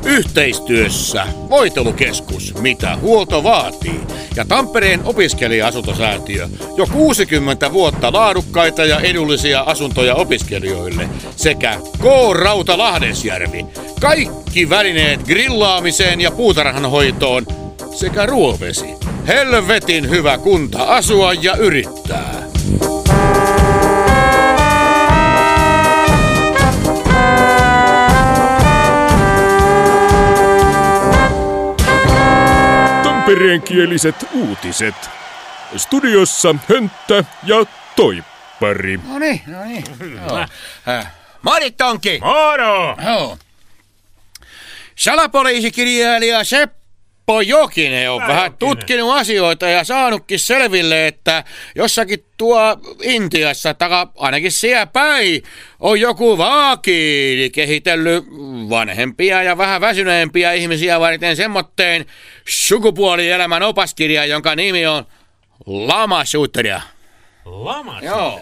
Yhteistyössä Voitelukeskus, mitä huolto vaatii, ja Tampereen opiskelija-asuntosäätiö, jo 60 vuotta laadukkaita ja edullisia asuntoja opiskelijoille, sekä K-Rauta Lahdesjärvi, kaikki välineet grillaamiseen ja puutarhanhoitoon, sekä Ruovesi, helvetin hyvä kunta asua ja yrittää. Tampereenkieliset uutiset. Studiossa Hönttä ja Toippari. No niin. Marit Tonki! Moro! Joo. Salapoliisikirjailija Seppo Jokinen on vähän tutkinut asioita ja saanutkin selville, että jossakin Intiassa, ainakin siellä päin, on joku vaakiili kehitellyt vanhempia ja vähän väsyneempiä ihmisiä varten semmoitteen sukupuolielämän opaskirja, jonka nimi on Lama Sutra. Lama Sutra? Joo.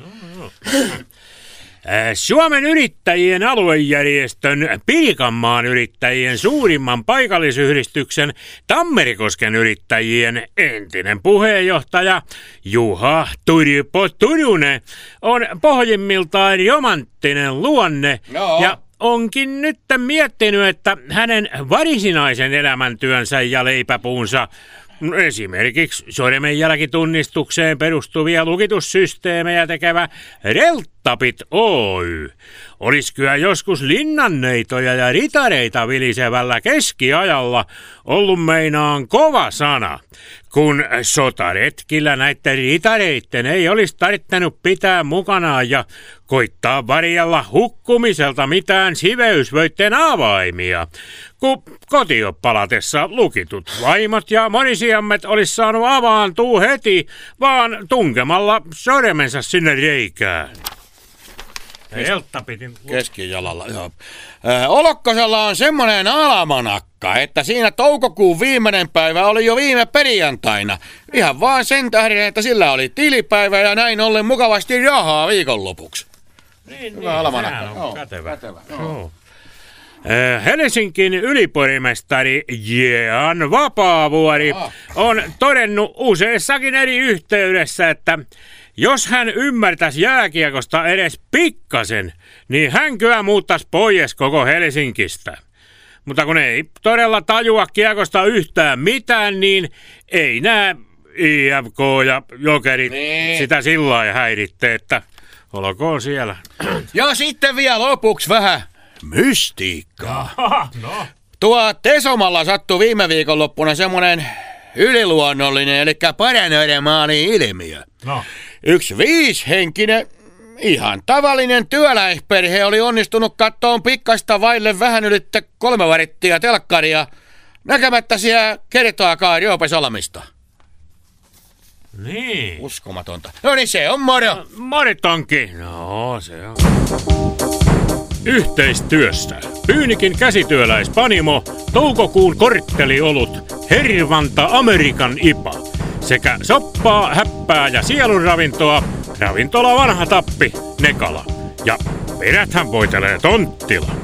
Suomen yrittäjien aluejärjestön Pirkanmaan yrittäjien suurimman paikallisyhdistyksen Tammerikosken yrittäjien entinen puheenjohtaja Juha Turpo Turunen on pohjimmiltaan romanttinen luonne. Joo. Ja onkin nyt miettinyt, että hänen varsinaisen elämäntyönsä ja leipäpuunsa, esimerkiksi sormenjälkitunnistukseen perustuvia lukitussysteemejä tekevä Relttapit Oy olisi kyllä joskus linnanneitoja ja ritareita vilisevällä keskiajalla ollut meinaan kova sana, kun sotaretkillä näiden ritareitten ei olisi tarvittanut pitää mukanaan ja koittaa varjella hukkumiselta mitään siveysvöitten avaimia, kun kotiin palatessa lukitut vaimot ja monisijammet olisi saanut avaantua heti vaan tunkemalla sormensa sinne reikään. Keskijalalla, joo. Olokkosella on semmoinen alamanakka, että siinä toukokuun viimeinen päivä oli jo viime perjantaina. Ihan vaan sen tähden, että sillä oli tilipäivä ja näin ollen mukavasti rahaa viikonlopuksi. Hyvä alamanakka. Kätevä. Joo. Helsingin ylipormestari Jean Vapaavuori on todennut useassakin eri yhteydessä, että jos hän ymmärtäisi jääkiekosta edes pikkasen, niin hän kyllä muuttaisi pois koko Helsingistä. Mutta kun ei todella tajua kiekosta yhtään mitään, niin ei nämä IFK ja Jokerit sitä sillä lailla häiritte, että olkoon siellä. Ja sitten vielä lopuksi vähän mystiikkaa. No. Tesomalla sattui viime viikonloppuna semmoinen yliluonnollinen, eli paranormaali ilmiö. No. Yksi 5-henkinen, ihan tavallinen työläisperhe oli onnistunut kattoon pikkasta vaille vähän ylittä 3 varittia telkkaria näkemättä siellä kertaakaan Roopesalmista. Niin. Uskomatonta. No niin, se on moro. Moritonki. No, se on. Yhteistyössä Pyynikin käsityöläispanimo, toukokuun kortteliolut, Hervanta Amerikan IPA sekä soppaa, häppää ja sielunravintoa, ravintola Vanha Tappi, Nekala. Ja peräthän voitelee Tonttila.